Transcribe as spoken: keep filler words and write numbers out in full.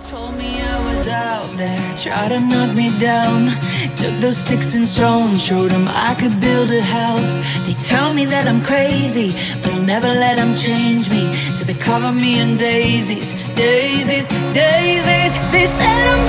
Told me I was out there, tried to knock me down. Took those sticks and stones, showed them I could build a house. They tell me that I'm crazy, but I'll never let them change me. So they cover me in daisies, daisies, daisies. They said I'm